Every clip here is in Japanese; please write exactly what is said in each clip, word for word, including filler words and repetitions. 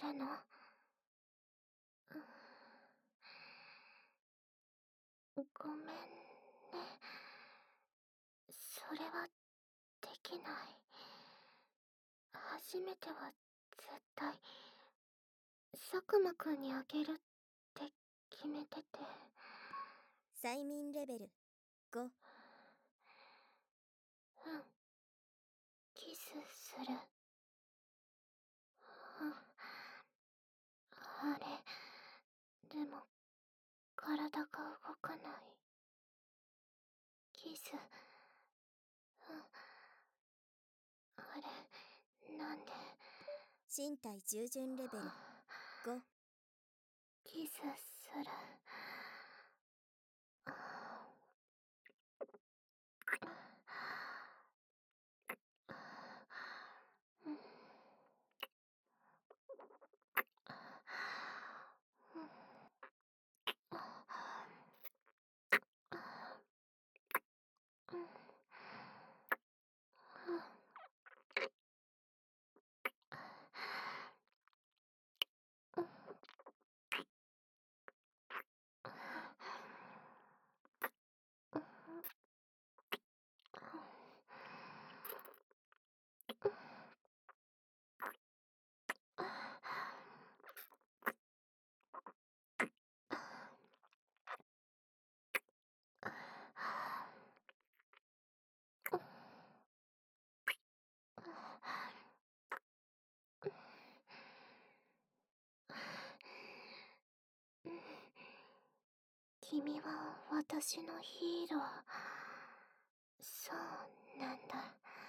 るの？ごめんね。それはできない。初めては絶対佐久間くんにあげるって決めてて。 催眠レベルご。うん、 キスする。あれ、でも体が動かない。キス、あれ、なんで。 身体従順レベルご。 キスする。君は私のヒーロー。そうなんだ。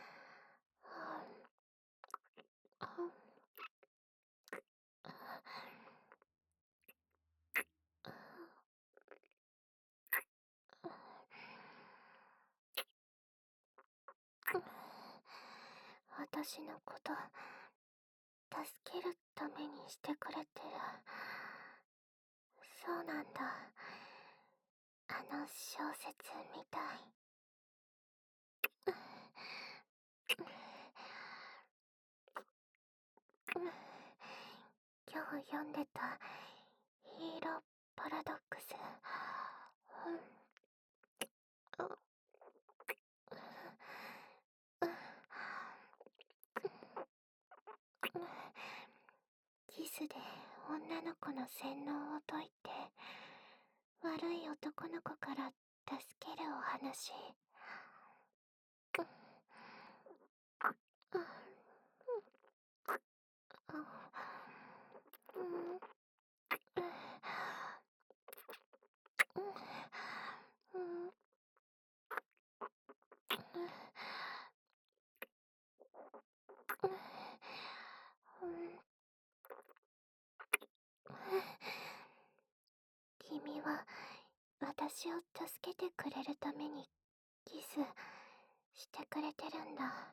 私のこと助けるためにしてくれてる。そうなんだ。あの小説みたい。今日読んでたヒーローパラドックス。キスで女の子の洗脳を解いて悪い男の子から助けるお話。君は私を助けてくれるためにキスしてくれてるんだ。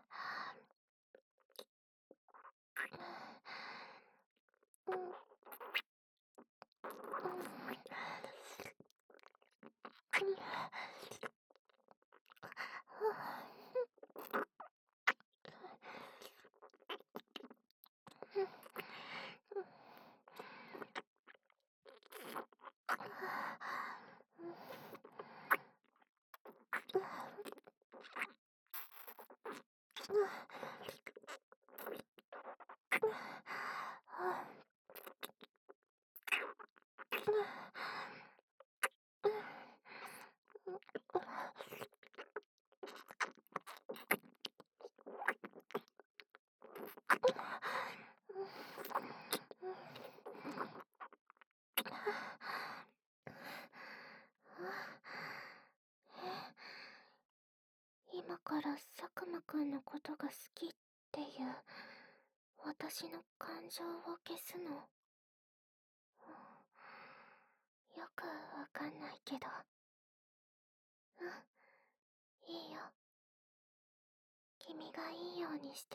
今から佐久間くんのことが好きっていう私の感情を消すの？よくわかんないけど。うん、いいよ。君がいいようにして。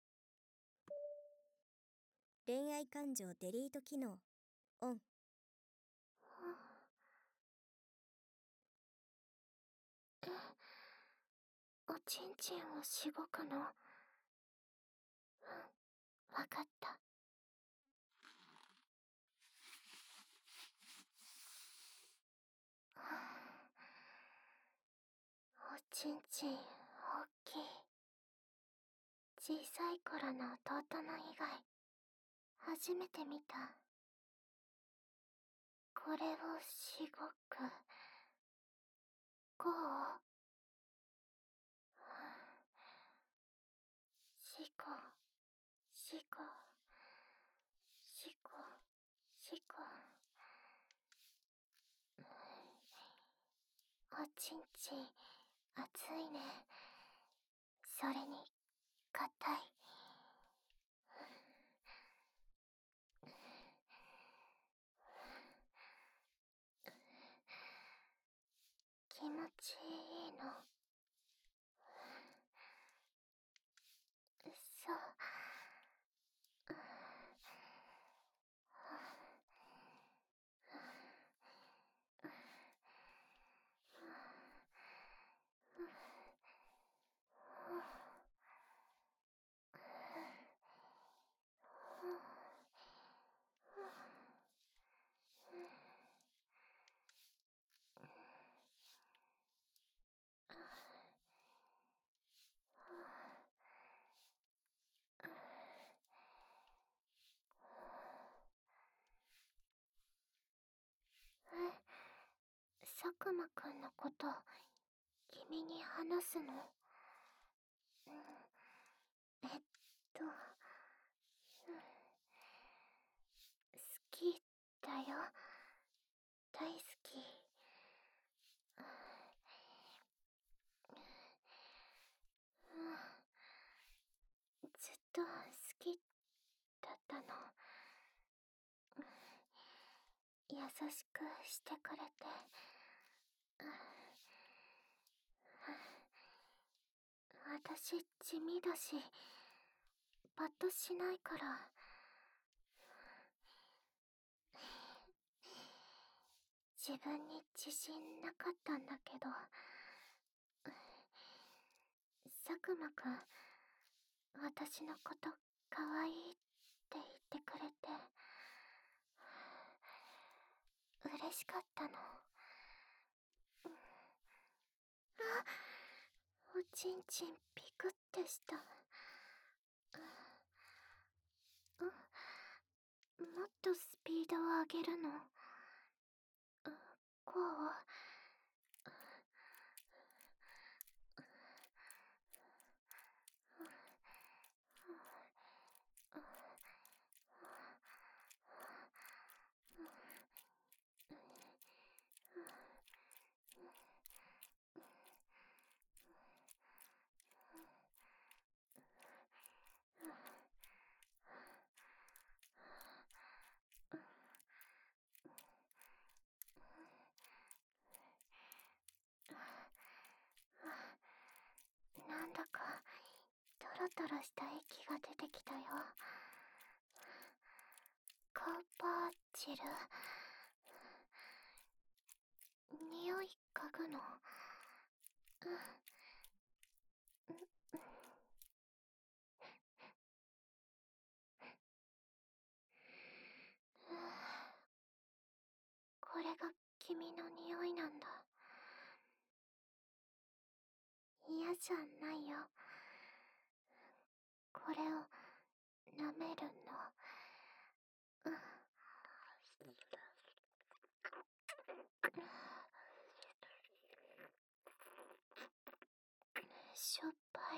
恋愛感情デリート機能オン。 え、おちんちんをしごくの？うん、わかった。 ちんちん大きい。小さい頃の弟の以外初めて見た。これをしごくこうしこしこしこしこ。おちんちん熱いね。それに硬い。気持ちいいの。そう。佐久間くんのこと君に話すの？えっと、好きだよ。大好き。ずっと好きだったの。優しくしてくれて。私地味だしパッとしないから。自分に自信なかったんだけど、佐久間くん私のことかわいいって言ってくれて嬉しかったの。あ、おちんちんピクってした。もっとスピードを上げるの？こう？なんだかトロトロした液が出てきたよ。コーパーチル。匂い嗅ぐの？これが君の匂いなんだ。嫌じゃないよ。これを舐めるの。しょっぱい。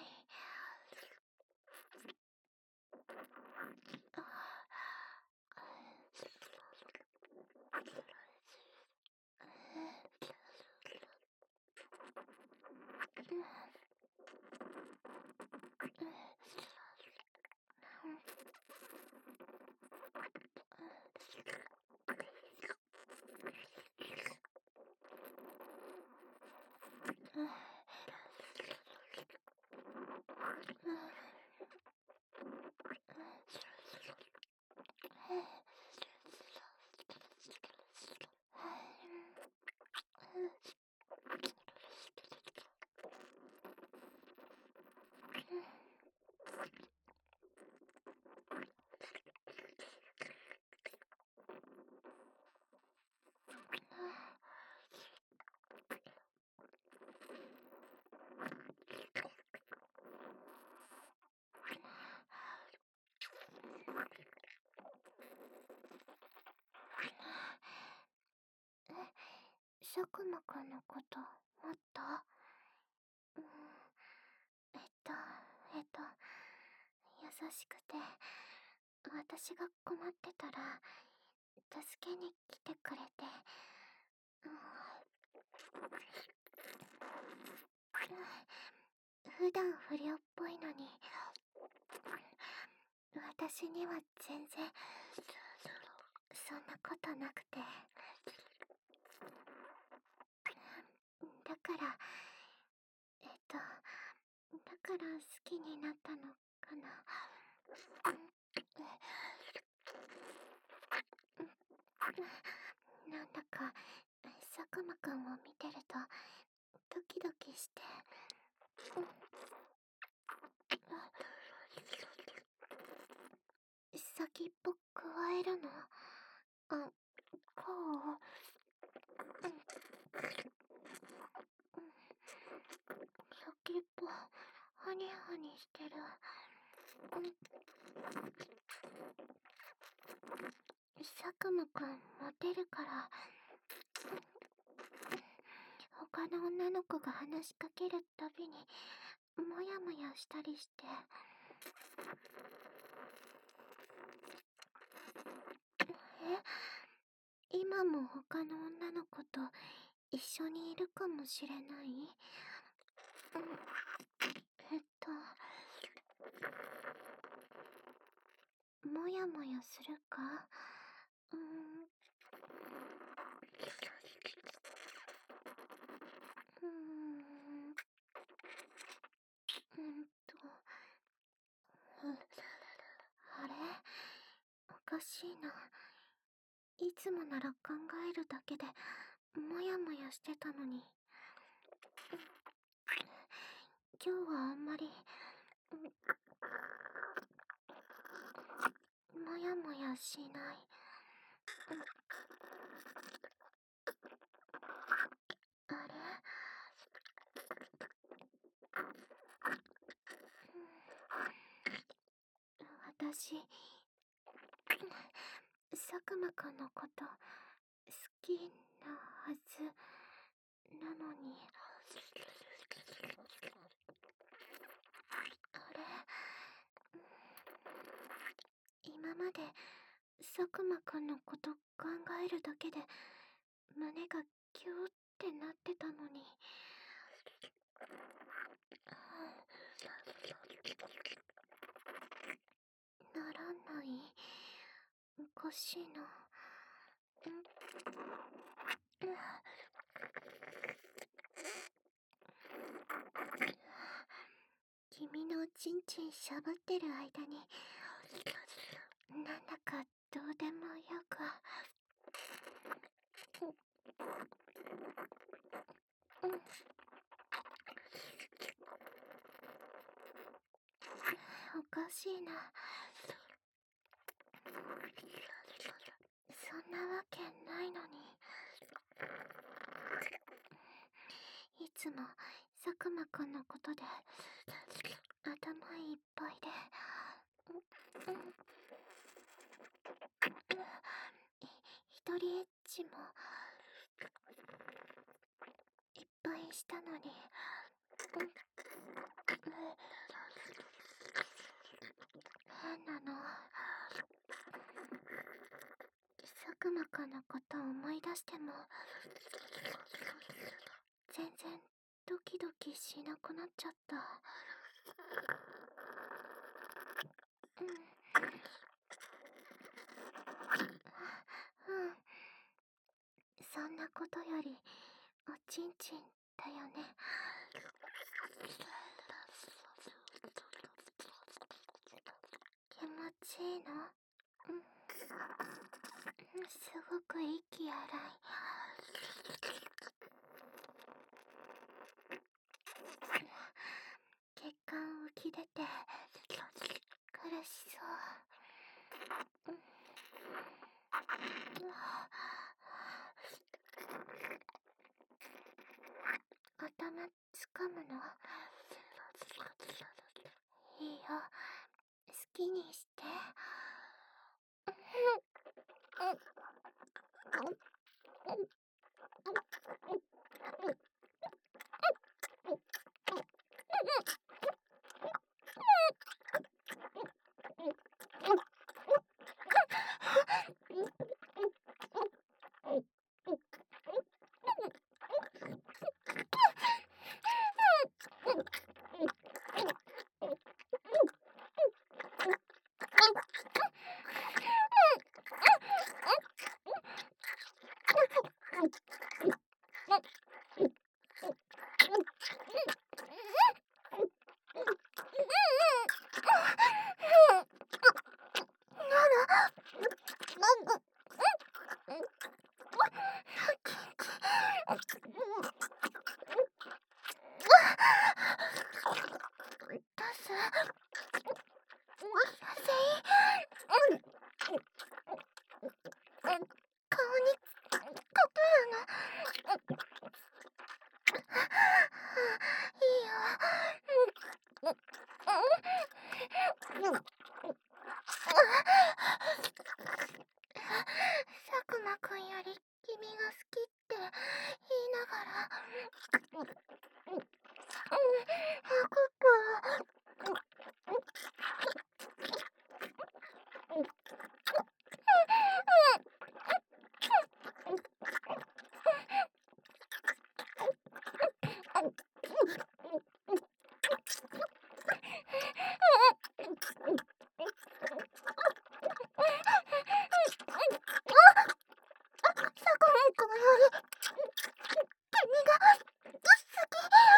佐久間くんのこともっと、うん、えっとえっと優しくて、私が困ってたら助けに来てくれて、うん、普段不良っぽいのに私には全然そんなことなくて、だからえっとだから好きになったのかな。なんだか佐久間くんを見てるとドキドキして、先っぽくわえるの。あ、こう、先っぽハニハニしてる。佐久間くんモテるから他の女の子が話しかけるたびにモヤモヤしたりして、え、今も他の女の子と一緒にいるかもしれない？えっともやもやするか？うーんうーんうんとあれ、おかしいな。いつもなら考えるだけでもやもやしてたのに、今日はあんまりもやもやしない。あれ、私佐久間くんのこと好きなはずなのに、あれ、今まで佐久間くんのこと考えるだけで胸がキューってなってたのに、ならない？おかしいな。君のおちんちんしゃぶってる間になんだかどうでもよく、おかしいな。そんなわけないのに。いつも佐久間くんのことで頭いっぱいで、一人エッチもいっぱいしたのに、変なの。佐久間くんのことを思い出しても全然ドキドキしなくなっちゃった。うん、うん、そんなことよりおちんちんだよね。気持ちいいの？うん、すごく息荒い。血管浮き出て苦しそう。うん、頭つかむの？いいよ、好きにして。 くんより君が好きって言いながら、うん、分かった坂本くんより君が好き。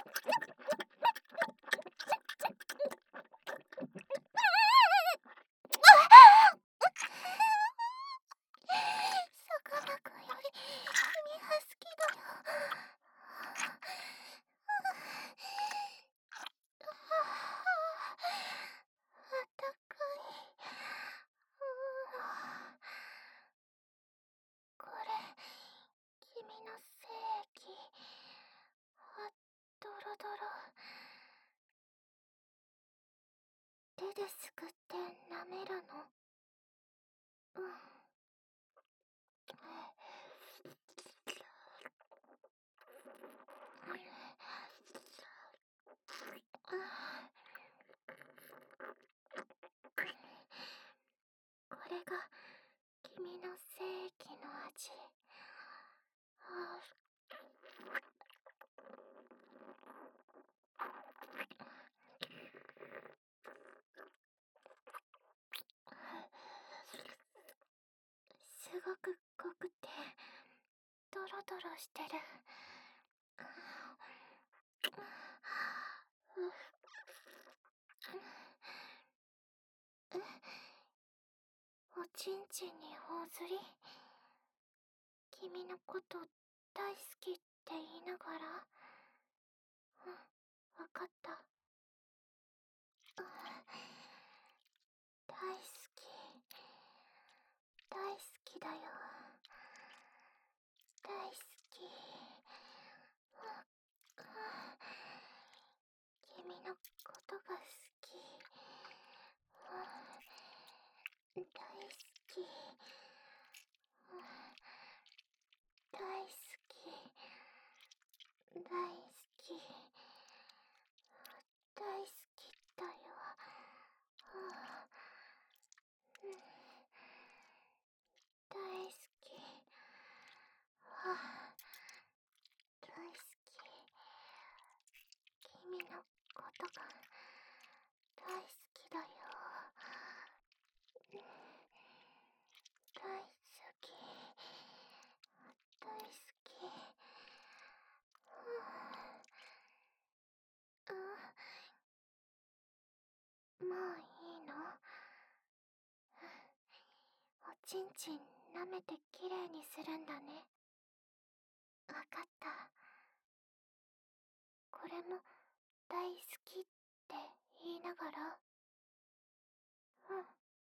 さかなクンより君が好きだよ。あったかい。これ君の精液。あ、ドロドロ。手ですくって舐めるの。うん。これが君の精液の味。あすごく濃くてドロドロしてる。おちんちんに頬ずり。君のこと大好きって言いながら。うん、わかった。大好き。大好きだよ。大好き。君のことが好き。大好き。大好き。大好き。大好きだよ。大好き。大好き。君のことが大好きだよ。大好き。大好き。うん、もういいの？おちんちん舐めてきれいにするんだね。わかった。これも大好きって言いながら。うん。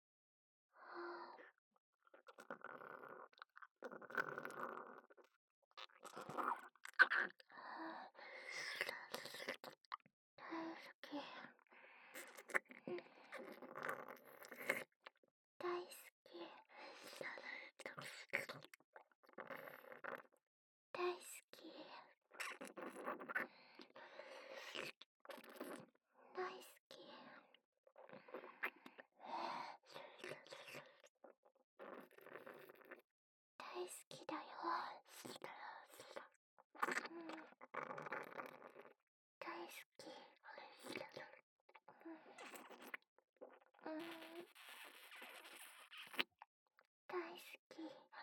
大好き。大好き。大好き。大好き。大好きだよ。うん、大好き。うん、うん、大好き。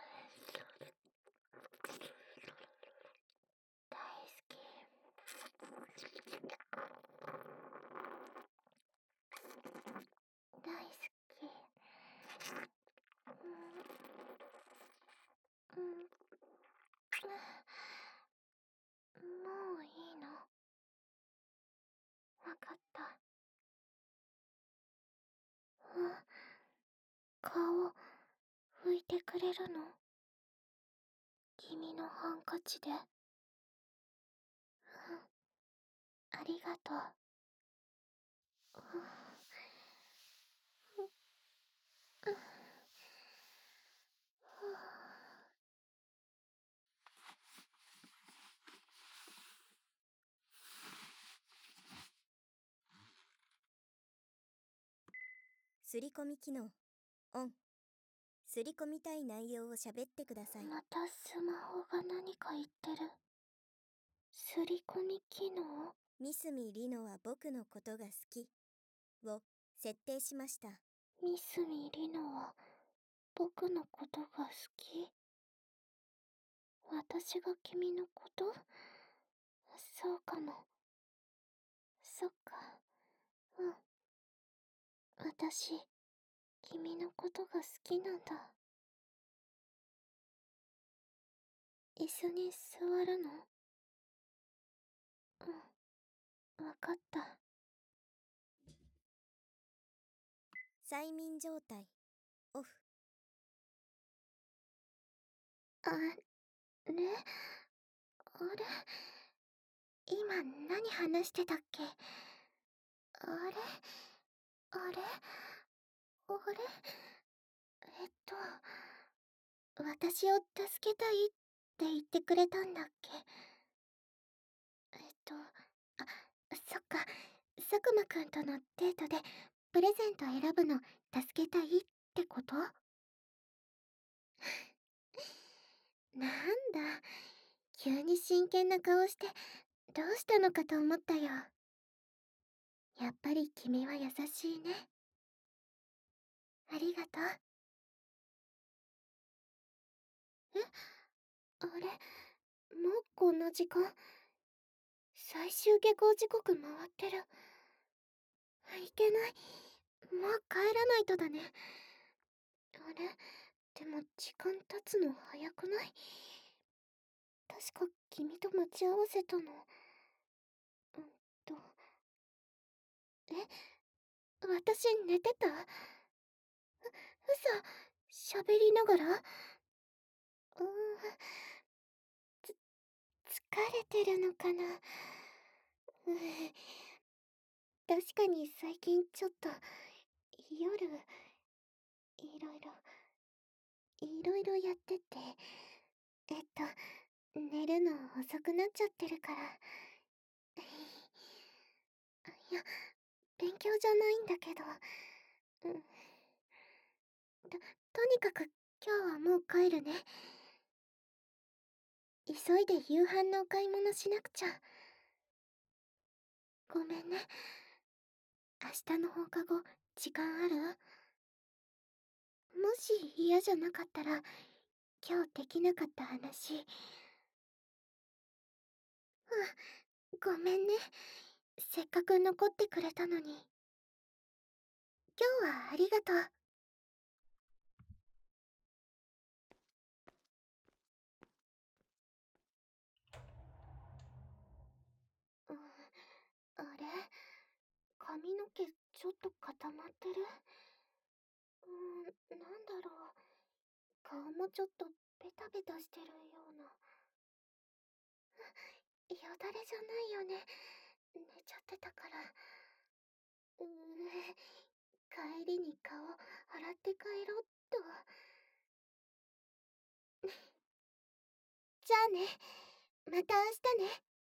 大好き。大好き。うん、うん、もういいの？わかった。うん、顔拭いてくれるの？君のハンカチで。うん、ありがとう。うん、うん、 すり込み機能オン。すり込みたい内容を喋ってください。 またスマホが何か言ってる。すり込み機能？ ミスミリノは僕のことが好きを設定しました。 ミスミリノは僕のことが好き？私が君のこと？そうかも。そっか。うん。私、君のことが好きなんだ。椅子に座るの？うん、わかった。 催眠状態オフ。 あれ？あれ？今何話してたっけ？あれ？あれ？あれ？えっと、私を助けたいって言ってくれたんだっけ？えっと、あ、そっか、佐久間くんとのデートでプレゼント選ぶの助けたいってこと？なんだ、急に真剣な顔してどうしたのかと思ったよ。やっぱり君は優しいね。ありがとう。え？あれ？もうこんな時間？最終下校時刻回ってる。いけない。もう帰らないとだね。あれ？でも時間経つの早くない？確か君と待ち合わせたの。うんと。え？私寝てた？う、嘘。喋りながら？うーん。つ、疲れてるのかな。うん。確かに最近ちょっと、夜、いろいろ、いろいろやってて、えっと、寝るの遅くなっちゃってるから。いや、勉強じゃないんだけど、うん。と、とにかく今日はもう帰るね。急いで夕飯のお買い物しなくちゃ。ごめんね。明日の放課後、時間ある？もし嫌じゃなかったら、今日できなかった話。うん、ごめんね。せっかく残ってくれたのに。今日はありがとう。うん、あれ？髪の毛ちょっと固まってる？うーん、なんだろう。顔もちょっとベタベタしてるような。よだれじゃないよね。寝ちゃってたから。うーん、帰りに顔洗って帰ろっと。じゃあね。また明日ね。